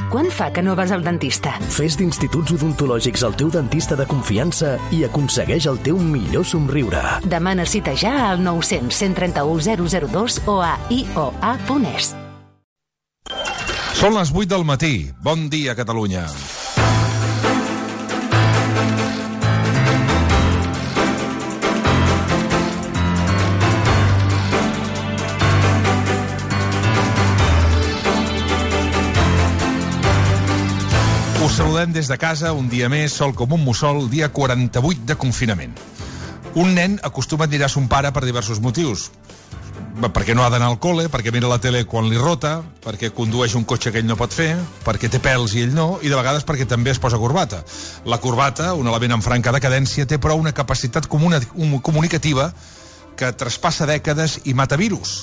Quant fa que no vas al dentista? Fes d'Instituts Odontològics el teu dentista de confiança i aconsegueix el teu millor somriure. Demana cita ja al 900 131 002 o a ioa.es. Són les 8 del matí. Bon dia, Catalunya. Us saludem des de casa, un dia més, sol com un mussol, dia 48 de confinament. Un nen acostuma a mirar son pare per diversos motius. Perquè no ha d'anar al col·le, perquè mira la tele quan li rota, perquè condueix un cotxe que ell no pot fer, perquè té pèls i ell no, i de vegades perquè també es posa corbata. La corbata, un element en franca decadència, té però una capacitat comunicativa que traspassa dècades i mata virus.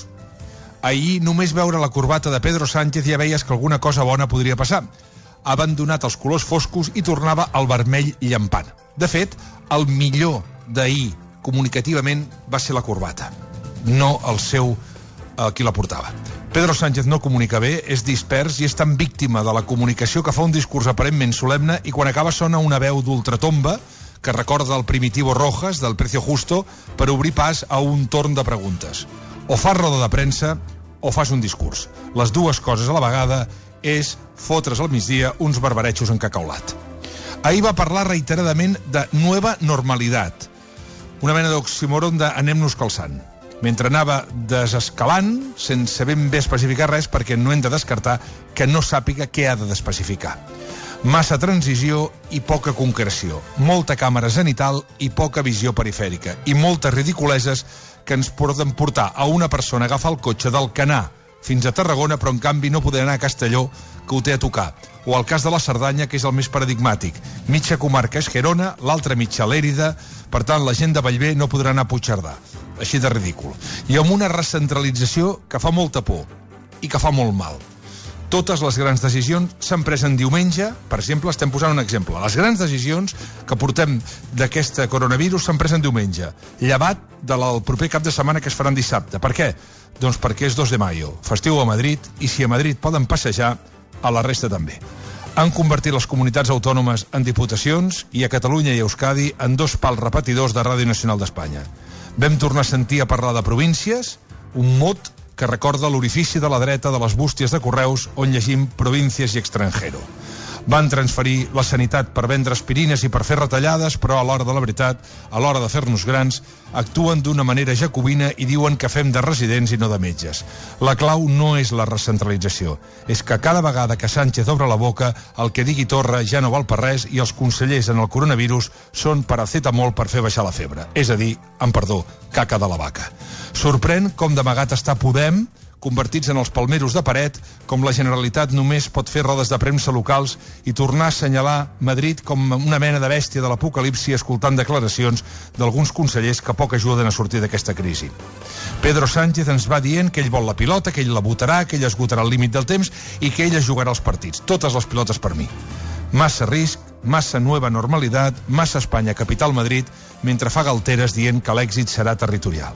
Ahir, només veure la corbata de Pedro Sánchez ja veies que alguna cosa bona podria passar. Ha abandonat els colors foscos i tornava al vermell llampant. De fet, el millor d'ahir comunicativament va ser la corbata, no el seu qui la portava. Pedro Sánchez no comunica bé, és dispers i és tan víctima de la comunicació que fa un discurs aparentment solemne i quan acaba sona una veu d'ultratomba que recorda el Primitivo Rojas del Precio Justo per obrir pas a un torn de preguntes. O fas roda de premsa o fas un discurs. Les dues coses a la vegada és fotre's al migdia uns barbaretxos en cacaulat. Ahir va parlar reiteradament de nueva normalitat, una mena d'oxímoron de anem-nos calçant, mentre anava desescalant sense ben bé especificar res perquè no hem de descartar que no sàpiga què ha de d'especificar. Massa transició i poca concreció, molta càmera zenital i poca visió perifèrica, i moltes ridiculeses que ens poden portar a una persona a agafar el cotxe del Canà fins a Tarragona, però en canvi no poder anar a Castelló, que ho té a tocar. O el cas de la Cerdanya, que és el més paradigmàtic. Mitja comarca és Gerona, l'altra mitja l'Èrida, per tant la gent de Bellver no podrà anar a Puigcerdà. Així de ridícul. I amb una recentralització que fa molta por i que fa molt mal. Totes les grans decisions s'han pres en diumenge, per exemple, estem posant un exemple. Les grans decisions que portem d'aquest coronavirus s'han pres en diumenge, llevat del proper cap de setmana que es faran dissabte. Per què? Doncs perquè és 2 de maio, festiu a Madrid, i si a Madrid poden passejar, a la resta també. Han convertit les comunitats autònomes en diputacions i a Catalunya i Euskadi en 2 pals repetidors de Ràdio Nacional d'Espanya. Vam tornar a sentir a parlar de províncies, un mot que recorda l'orifici de la dreta de les bústies de correus on llegim províncies i extranjero. Van transferir la sanitat per vendre aspirines i per fer retallades, però a l'hora de la veritat, a l'hora de fer-nos grans, actuen d'una manera jacobina i diuen que fem de residents i no de metges. La clau no és la recentralització, és que cada vegada que Sánchez obre la boca, el que digui Torra ja no val per res i els consellers en el coronavirus són paracetamol per fer baixar la febre. És a dir, amb perdó, caca de la vaca. Sorprèn com d'amagat està Podem, convertits en els palmeros de paret, com la Generalitat només pot fer rodes de premsa locals i tornar a assenyalar Madrid com una mena de bèstia de l'apocalipsi escoltant declaracions d'alguns consellers que poc ajuden a sortir d'aquesta crisi. Pedro Sánchez ens va dient que ell vol la pilota, que ell la votarà, que ell esgotarà el límit del temps i que ell es jugarà els partits. Totes les pilotes per mi. Massa risc, massa nueva normalitat, massa Espanya, capital Madrid, mentre fa galteres dient que l'èxit serà territorial.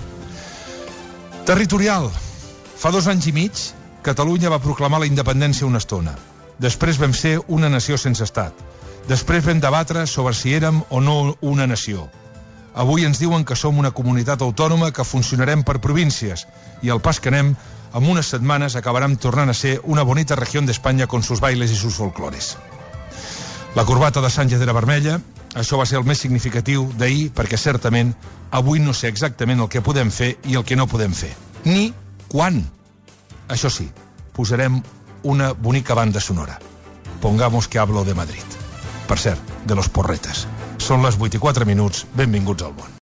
Territorial. Fa 2 anys i mig, Catalunya va proclamar la independència una estona. Després vam ser una nació sense estat. Després vam debatre sobre si érem o no una nació. Avui ens diuen que som una comunitat autònoma que funcionarem per províncies i al pas que anem, en unes setmanes acabarem tornant a ser una bonita regió d'Espanya con sus bailes i sus folclores. La corbata de Sánchez era vermella, això va ser el més significatiu d'ahir perquè certament avui no sé exactament el que podem fer i el que no podem fer. Ni quan? Això sí, posarem una bonica banda sonora. Pongamos que hablo de Madrid. Per cert, de los porretes. Són les 8:04, benvinguts al món.